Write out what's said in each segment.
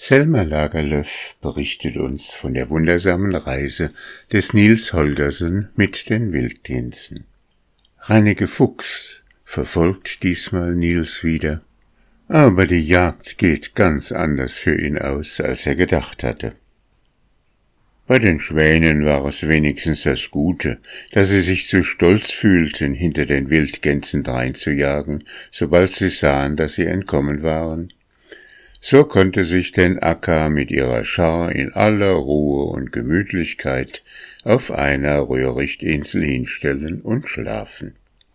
Selma Lagerlöf berichtet uns von der wundersamen Reise des Niels Holgersen mit den Wildgänsen. Reineke Fuchs verfolgt diesmal Niels wieder, aber die Jagd geht ganz anders für ihn aus, als er gedacht hatte. Bei den Schwänen war es wenigstens das Gute, dass sie sich zu stolz fühlten, hinter den Wildgänsen dreinzujagen, sobald sie sahen, dass sie entkommen waren. So konnte sich denn Akka mit ihrer Schar in aller Ruhe und Gemütlichkeit auf einer Röhrichtinsel hinstellen und schlafen.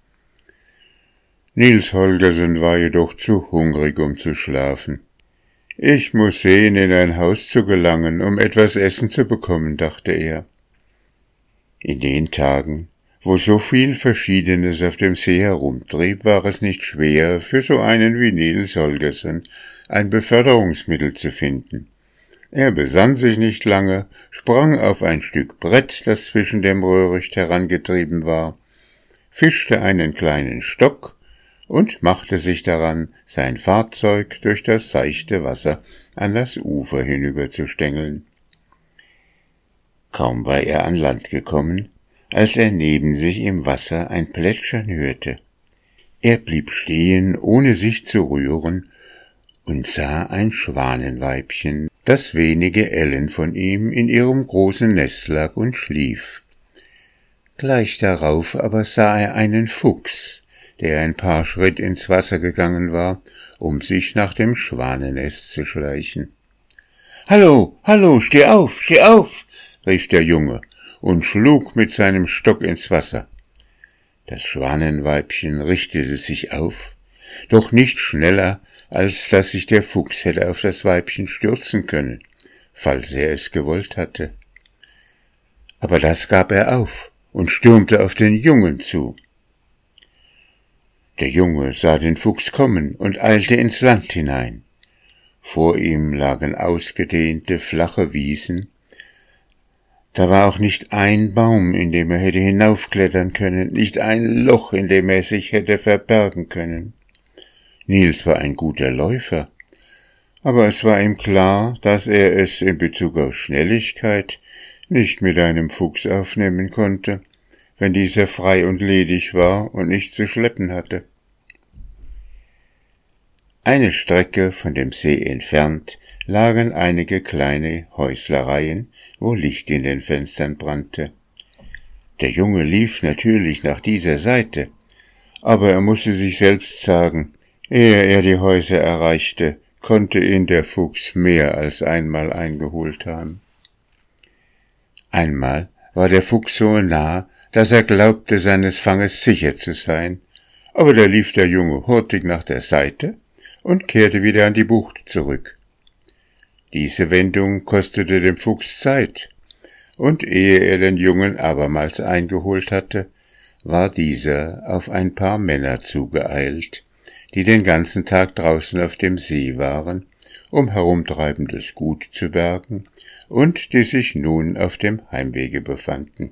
Niels Holgersen war jedoch zu hungrig, um zu schlafen. »Ich muss sehen, in ein Haus zu gelangen, um etwas Essen zu bekommen«, dachte er. In den Tagen, wo so viel Verschiedenes auf dem See herumtrieb, war es nicht schwer, für so einen wie Niels Holgersen ein Beförderungsmittel zu finden. Er besann sich nicht lange, sprang auf ein Stück Brett, das zwischen dem Röhricht herangetrieben war, fischte einen kleinen Stock und machte sich daran, sein Fahrzeug durch das seichte Wasser an das Ufer hinüberzustängeln. Kaum war er an Land gekommen, als er neben sich im Wasser ein Plätschern hörte. Er blieb stehen, ohne sich zu rühren, und sah ein Schwanenweibchen, das wenige Ellen von ihm in ihrem großen Nest lag und schlief. Gleich darauf aber sah er einen Fuchs, der ein paar Schritt ins Wasser gegangen war, um sich nach dem Schwanennest zu schleichen. »Hallo, hallo, steh auf, rief der Junge und schlug mit seinem Stock ins Wasser. Das Schwanenweibchen richtete sich auf, doch nicht schneller, als dass sich der Fuchs hätte auf das Weibchen stürzen können, falls er es gewollt hatte. Aber das gab er auf und stürmte auf den Jungen zu. Der Junge sah den Fuchs kommen und eilte ins Land hinein. Vor ihm lagen ausgedehnte, flache Wiesen. Da war auch nicht ein Baum, in dem er hätte hinaufklettern können, nicht ein Loch, in dem er sich hätte verbergen können. Niels war ein guter Läufer, aber es war ihm klar, dass er es in Bezug auf Schnelligkeit nicht mit einem Fuchs aufnehmen konnte, wenn dieser frei und ledig war und nichts zu schleppen hatte. Eine Strecke von dem See entfernt lagen einige kleine Häuslereien, wo Licht in den Fenstern brannte. Der Junge lief natürlich nach dieser Seite, aber er musste sich selbst sagen, ehe er die Häuser erreichte, konnte ihn der Fuchs mehr als einmal eingeholt haben. Einmal war der Fuchs so nah, dass er glaubte, seines Fanges sicher zu sein, aber da lief der Junge hurtig nach der Seite und kehrte wieder an die Bucht zurück. Diese Wendung kostete dem Fuchs Zeit, und ehe er den Jungen abermals eingeholt hatte, war dieser auf ein paar Männer zugeeilt, die den ganzen Tag draußen auf dem See waren, um herumtreibendes Gut zu bergen und die sich nun auf dem Heimwege befanden.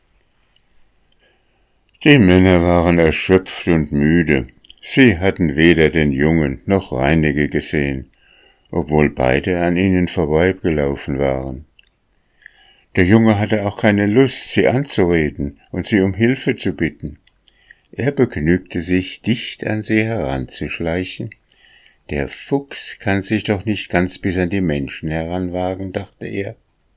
Die Männer waren erschöpft und müde. Sie hatten weder den Jungen noch Reineke gesehen, obwohl beide an ihnen vorbeigelaufen waren. Der Junge hatte auch keine Lust, sie anzureden und sie um Hilfe zu bitten. Er begnügte sich, dicht an sie heranzuschleichen. Der Fuchs kann sich doch nicht ganz bis an die Menschen heranwagen, dachte er.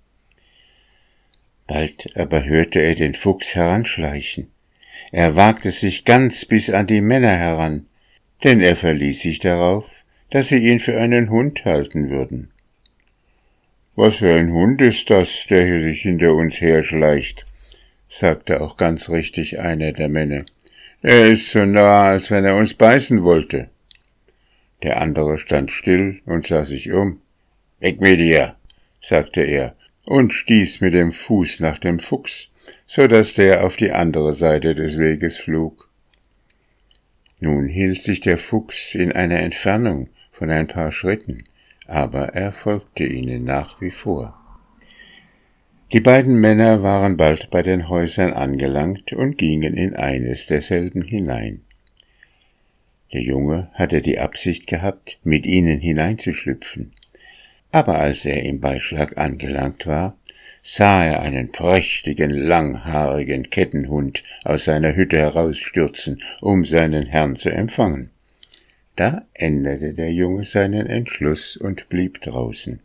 Bald aber hörte er den Fuchs heranschleichen. Er wagte sich ganz bis an die Männer heran, denn er verließ sich darauf, dass sie ihn für einen Hund halten würden. »Was für ein Hund ist das, der hier sich hinter uns herschleicht?« sagte auch ganz richtig einer der Männer. »Er ist so nah, als wenn er uns beißen wollte.« Der andere stand still und sah sich um. »Weg mit dir«, sagte er und stieß mit dem Fuß nach dem Fuchs, so dass der auf die andere Seite des Weges flog. Nun hielt sich der Fuchs in einer Entfernung von ein paar Schritten, aber er folgte ihnen nach wie vor. Die beiden Männer waren bald bei den Häusern angelangt und gingen in eines derselben hinein. Der Junge hatte die Absicht gehabt, mit ihnen hineinzuschlüpfen, Aber als er im Beischlag angelangt war, sah er einen prächtigen, langhaarigen Kettenhund aus seiner Hütte herausstürzen, um seinen Herrn zu empfangen. Da änderte der Junge seinen Entschluss und blieb draußen.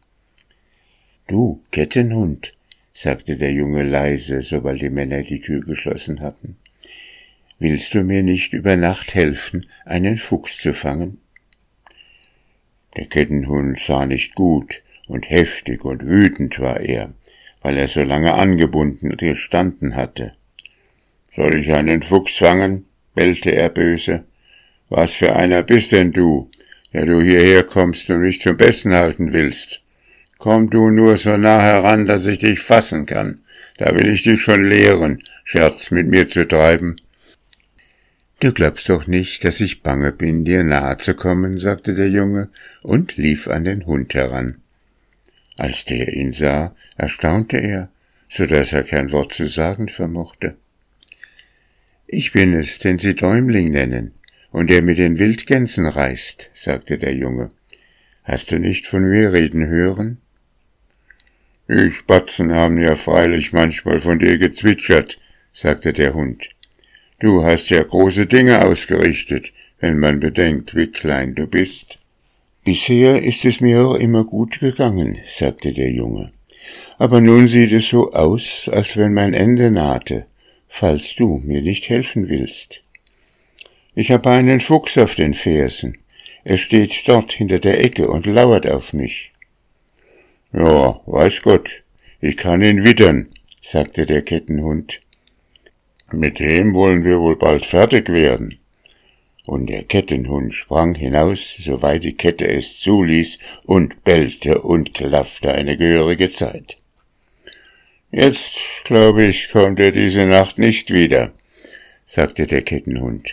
»Du, Kettenhund«, sagte der Junge leise, sobald die Männer die Tür geschlossen hatten, »willst du mir nicht über Nacht helfen, einen Fuchs zu fangen?« Der Kettenhund sah nicht gut, und heftig und wütend war er, weil er so lange angebunden gestanden hatte. »Soll ich einen Fuchs fangen?« bellte er böse. »Was für einer bist denn du, der du hierher kommst und mich zum Besten halten willst? Komm du nur so nah heran, dass ich dich fassen kann. Da will ich dich schon lehren, Scherz mit mir zu treiben.« »Du glaubst doch nicht, dass ich bange bin, dir nahe zu kommen«, sagte der Junge und lief an den Hund heran. Als der ihn sah, erstaunte er, so dass er kein Wort zu sagen vermochte. »Ich bin es, den Sie Däumling nennen, und der mit den Wildgänsen reist«, sagte der Junge. »Hast du nicht von mir reden hören?« »Die Spatzen haben ja freilich manchmal von dir gezwitschert«, sagte der Hund. »Du hast ja große Dinge ausgerichtet, wenn man bedenkt, wie klein du bist.« »Bisher ist es mir auch immer gut gegangen«, sagte der Junge. »Aber nun sieht es so aus, als wenn mein Ende nahte, falls du mir nicht helfen willst. Ich habe einen Fuchs auf den Fersen. Er steht dort hinter der Ecke und lauert auf mich.« »Ja, weiß Gott, ich kann ihn wittern«, sagte der Kettenhund. »Mit dem wollen wir wohl bald fertig werden.« Und der Kettenhund sprang hinaus, soweit die Kette es zuließ, und bellte und klaffte eine gehörige Zeit. »Jetzt, glaube ich, kommt er diese Nacht nicht wieder«, sagte der Kettenhund.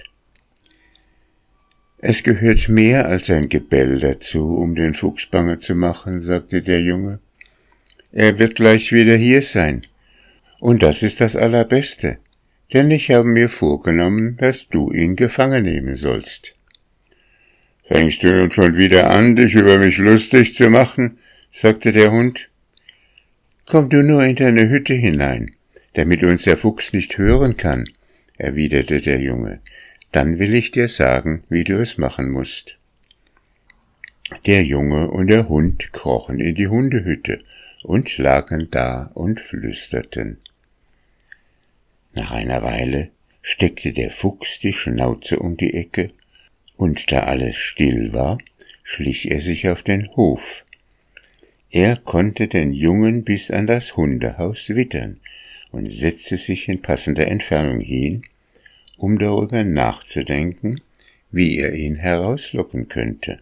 »Es gehört mehr als ein Gebell dazu, um den Fuchs bange zu machen«, sagte der Junge. »Er wird gleich wieder hier sein. Und das ist das Allerbeste, denn ich habe mir vorgenommen, dass du ihn gefangen nehmen sollst.« »Fängst du nun schon wieder an, dich über mich lustig zu machen?«, sagte der Hund. »Komm du nur in deine Hütte hinein, damit uns der Fuchs nicht hören kann«, erwiderte der Junge. »Dann will ich dir sagen, wie du es machen musst.« Der Junge und der Hund krochen in die Hundehütte und lagen da und flüsterten. Nach einer Weile steckte der Fuchs die Schnauze um die Ecke, und da alles still war, schlich er sich auf den Hof. Er konnte den Jungen bis an das Hundehaus wittern und setzte sich in passender Entfernung hin, um darüber nachzudenken, wie er ihn herauslocken könnte.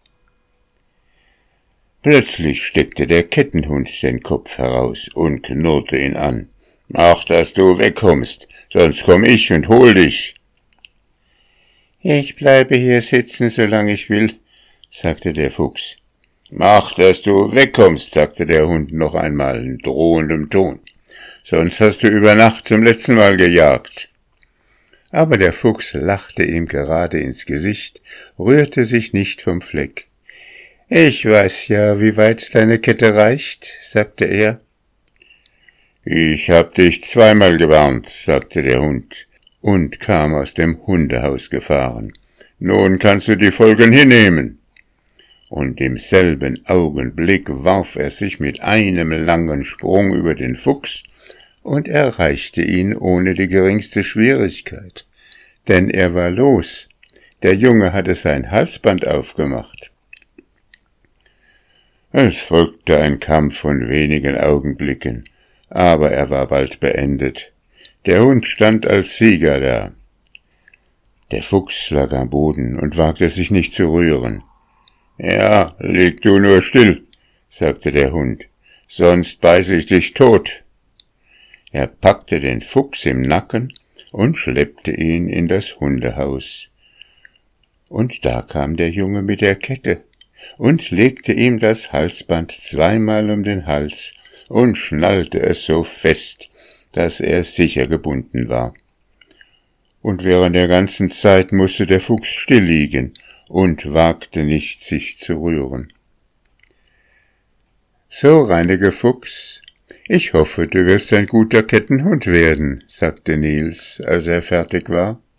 Plötzlich steckte der Kettenhund den Kopf heraus und knurrte ihn an. »Mach, dass du wegkommst, sonst komm ich und hol dich.« »Ich bleibe hier sitzen, solange ich will«, sagte der Fuchs. »Mach, dass du wegkommst«, sagte der Hund noch einmal in drohendem Ton. »Sonst hast du über Nacht zum letzten Mal gejagt.« Aber der Fuchs lachte ihm gerade ins Gesicht, rührte sich nicht vom Fleck. »Ich weiß ja, wie weit deine Kette reicht«, sagte er. »Ich hab dich zweimal gewarnt«, sagte der Hund und kam aus dem Hundehaus gefahren. »Nun kannst du die Folgen hinnehmen.« Und im selben Augenblick warf er sich mit einem langen Sprung über den Fuchs und erreichte ihn ohne die geringste Schwierigkeit, denn er war los. Der Junge hatte sein Halsband aufgemacht. Es folgte ein Kampf von wenigen Augenblicken, aber er war bald beendet. Der Hund stand als Sieger da. Der Fuchs lag am Boden und wagte sich nicht zu rühren. »Ja, lieg du nur still«, sagte der Hund, »sonst beiße ich dich tot.« Er packte den Fuchs im Nacken und schleppte ihn in das Hundehaus. Und da kam der Junge mit der Kette und legte ihm das Halsband zweimal um den Hals und schnallte es so fest, dass er sicher gebunden war. Und während der ganzen Zeit musste der Fuchs still liegen und wagte nicht, sich zu rühren. »So, Reineke Fuchs, ich hoffe, du wirst ein guter Kettenhund werden«, sagte Nils, als er fertig war.